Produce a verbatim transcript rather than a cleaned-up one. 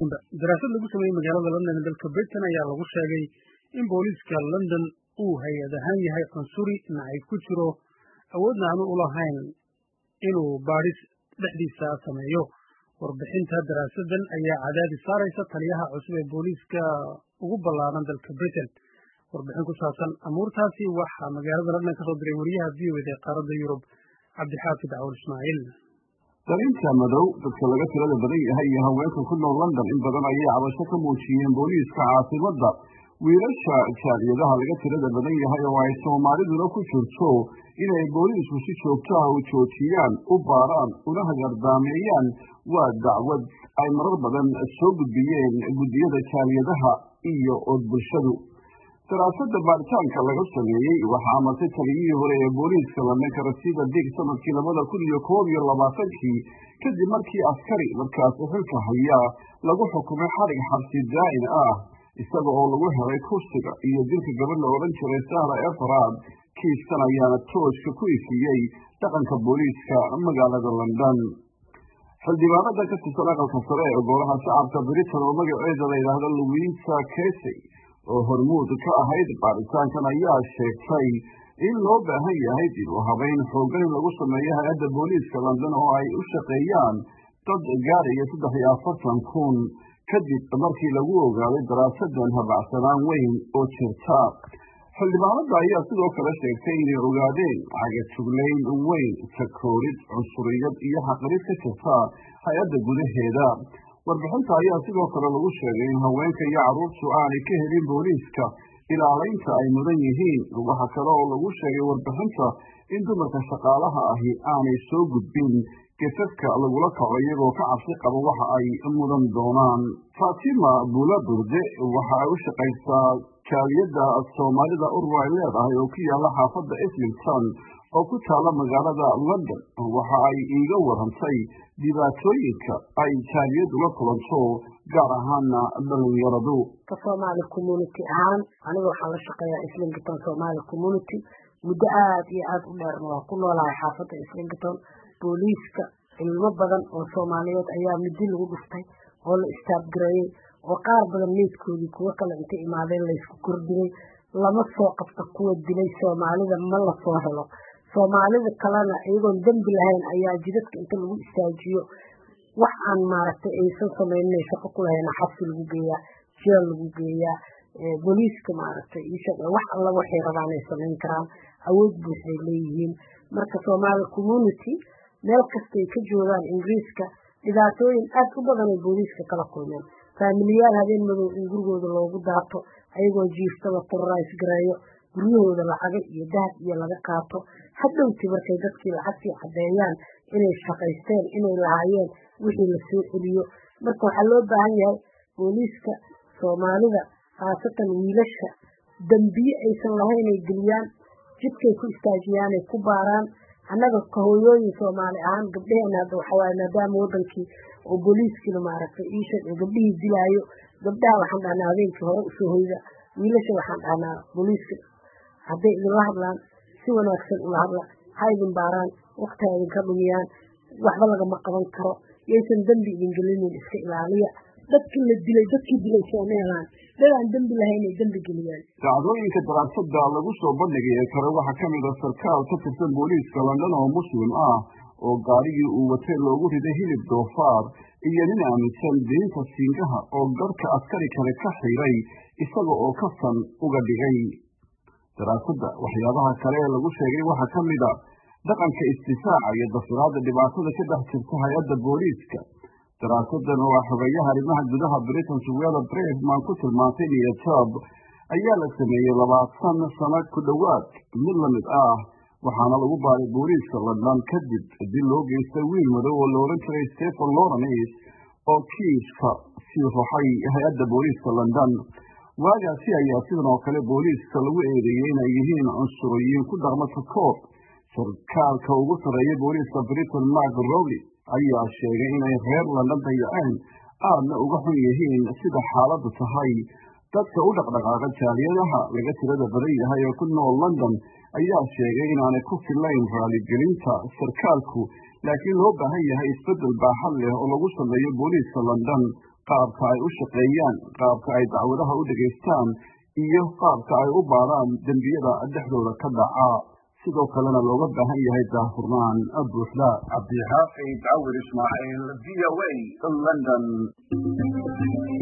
dhammaantiinba daraasad lagu sameeyey magaalada London ee dalka Britain ayaa lagu sheegay in booliiska London uu hay-ad ahaan yahay cunsuri nacayb ku jiro awoodna aanu u lahayn inuu baadhis dhexdiisa sameeyo. Warbixinta daraasadan ayaa cadaadis saaraysa taliyaha cusub ee booliiska ugu ballaaran dalka Britain. Warbixin ku saabsan amuurtaasi waxaa magaalada London ka soo diray wariyaha V O A ee qaaradda Yurub Cabdixaafid Cawil Ismaaciil. dalinta madow dadka laga tirada badan yahay iyo haweenka ku nool London in badan ayay cabasho ka muujiyeen booliiska caasimadda. wiilasha jaaliyadaha laga tirada badan yahay oo ay Soomaaliduna ku jirto inay booliisku si joogto ah u joojiyaan, u baaraan, una hagardaameeyaan waa dacwad ay marar badan soo gudbiyeen guddiyada jaaliyadaha iyo od bulshadu. daraasadda baaritaanka laga sameeyey waxaa amartay taliyihii hore ee booliiska London Rasiida Dig sanadkii labada kun iyo koob iyo labaatankii kadib markii askari markaasi xilka haya lagu xukumay xarig xabsi daa'im ah isaga oo lagu helay kursiga iyo dilka gabadh la odhan jiray Sahra Efraad. kiiskan ayaana tooska ku ifiyey dhaqanka booliiska magaalada London. xildhibaanada ka tirsan aqalka sare ee golaha shacabka Britain oo magaceeda la yidhaahdo Louisa Casey oo hormuud ka ahayd baaritaankan ayaa sheegtay in loo baahan yahay dib u habeyn xooggan in lagu sameeyo hay-adda booliiska London oo ay u shaqeeyaan dad gaaraya saddex iyo afartan kun kadib markii lagu ogaaday daraasadan habacsanaan weyn oo jirta. xildhibaanada ayaa sidoo kale sheegtay inay ogaadeen caga-juglayn weyn, takoorid, cunsuriyad iyo xaqirid ka jirta hay-adda gudaheeda. warbixinta ayaa sidoo kale lagu sheegay in haweenka iyo carruurtu aanay ka helin booliiska ilaalaynta ay mudan yihiin. waxa kale oo lagu sheegay warbixinta in dumarka shaqaalaha ahi aanay soo gudbin gesadka lagula kaco iyagoo ka cabsi qaba waxa ay mudan doonaan. Fatima Bula Burde waxa ay u shaqaysaa jaaliyadda Soomaalida urur ay leedahay oo ku yaala xaafadda Islington oo ku taala magaalada London. waxa ay iiga warantay dhibaatooyinka ay jaaliyaddu la kulanto gaar ahaana dhalinyaradu. ka Soomaali community ahaan aniga waxaan la shaqeeyaa Islington Soomaali community muddo aad iyo aad u dheer waa ku noolahay xaafadda Islington. booliiska ilmo badan oo Soomaaliyeed ayaa midi lagu dhuftay oo la istaabgareeyay oo qaar badan meedkoodii kuwa kale inta imaadeen la isku kordhiyay. lama soo qabta kuwa dilay Soomaalida ma la soo helo. Soomaalida kalena iyagoon dambi lahayn ayaa jidadka inta lagu istaajiyo wax aan maaragtay aysan sameynay shaqo ku lahayn xabsi lagu geeyaa, jeel lagu geeyaa. booliiska maaragtay ishaga wax alla waxay rabaan ay sameyn karaan, awood buuxay leeyihiin. marka Soomaali community meel kasta ay ka joogaan Ingiriiska dhibaatooyin aad u badan ay booliiska kala kulmeen. faamiliyaal habeen madow in gurigooda loogu daato ayagoo jiiftaba terrorize gareeyo, guryahooda lacaga iyo dahab iyo laga qaato. hadhowtii markay dadkii lacagtii caddeeyaan inay shaqaysteen inay lahaayeen wixii la soo celiyo. marka waxaa loo baahan yahay booliiska Soomaalida khaasatan wiilasha dambiye aysan lahayn ay geliyaan, jidkay ku istaajiyaan ay ku baaraan. annaga ka hooyooyin Soomaali ahaan gabdhaheena hadda waxaa waaye maadaama wadankii oo booliiskina maaragtay iisha gabdhihii dilaayo, gabdhaha waxaan dhahnaa habeenkii hore usoo hoyda, wiilasha waxaan dhahnaa booliiska hadday idinla hadlaan si wanaagsan ula hadla, ha idin baaraan, waqti ha idinka dhumiyaan, waxba lagama qaban karo, yaysan dambi idin gelinin, iska ilaaliya. dadkii la dilay dadkii dilay Soomaaliland dadaan dambi lahayn ay dambi geliyaan. dacdooyinka daraasadda lagu soo bandhigay ee kale waxaa ka mid ah sarkaal ka tirsan booliiska London oo muslim ah oo gaarigii uu watay loogu riday hilib doofaar iyo nin aaminsan diinta siingaha oo garka askari kale ka xiray isaga oo kafan uga dhigay. daraasadda waxyaabaha kale ee lagu sheegay waxaa ka mid ah dhaqanka istisaaca iyo dafiraadda dhibaatada ka dhex jirta hay-adda booliiska. daraasadan oo xogeyaha arrimaha gudaha Britain Suwela Braverman ku tilmaantay niyad-jab ayaa la sameeyey labaatan sano ku dhowaad mid la mid ah waxaana lagu baaray booliiska London kadib dil loo geystay wiil madow oo la odhan jiray Stephen Lawrence oo kiiska sii ruuxay hay-adda booliiska London. waagaasi ayaa sidan oo kale booliiska lagu eedeeyey inay yihiin cunsuriyiin ku dhaqma takoor. sarkaalka ugu sarreeya booliiska Britain Mark Rowley ayaa sheegay inay reer London dayaceen aadna uga xun yihiin sida xaaladdu tahay. dadka u dhaqdhaqaaqa jaaliyadaha laga tirada badan yahay ee ku nool London ayaa sheegay inaanay ku filayn raaligelinta sarkaalku, laakiin loo baahan yahay isbeddel baaxad leh oo lagu sameeyo booliiska London qaabka ay u shaqeeyaan, qaabka ay dacwadaha u dhegaystaan iyo qaabka ay u baaraan dembiyada dhexdooda ka dhaca. sidoo kalena looga baahan yahay daahfurnaan buuxda. Cabdixaafid Cawir Ismaaciil, V O A, London.